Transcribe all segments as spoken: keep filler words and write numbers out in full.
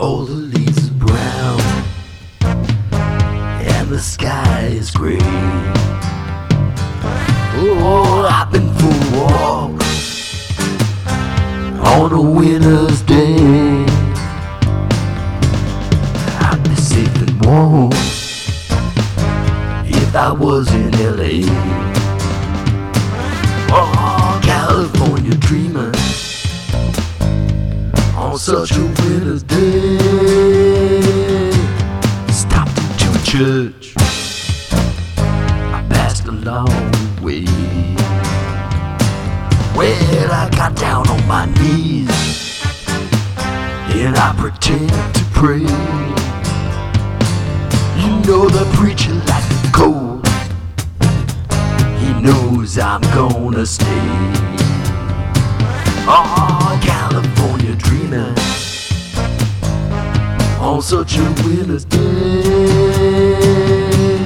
All the leaves are brown and the sky is gray. Oh, I've been for a walk on a winter's day. I'd be safe and warm if I was in L A. Oh, California dreaming on such a winter's day. Stopped into a church, I passed a long way. Well, I got down on my knees and I pretended to pray. You know the preacher like the cold, he knows I'm gonna stay. Oh, California dreaming on such a winter's day.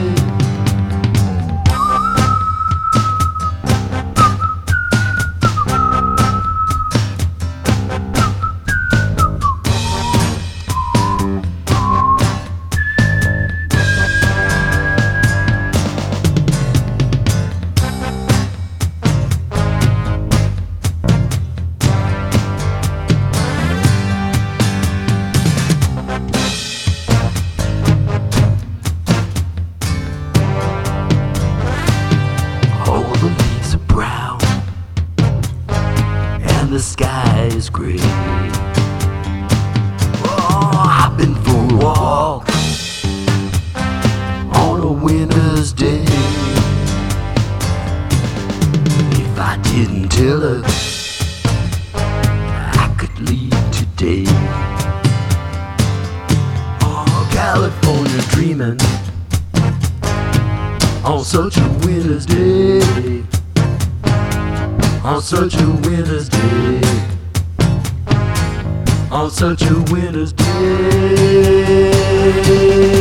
The sky is gray. Oh, I've been for a walk on a winter's day. If I didn't tell her, I could leave today. Oh, California dreaming on such a winter's day. On such a winter's day. On such a winter's day.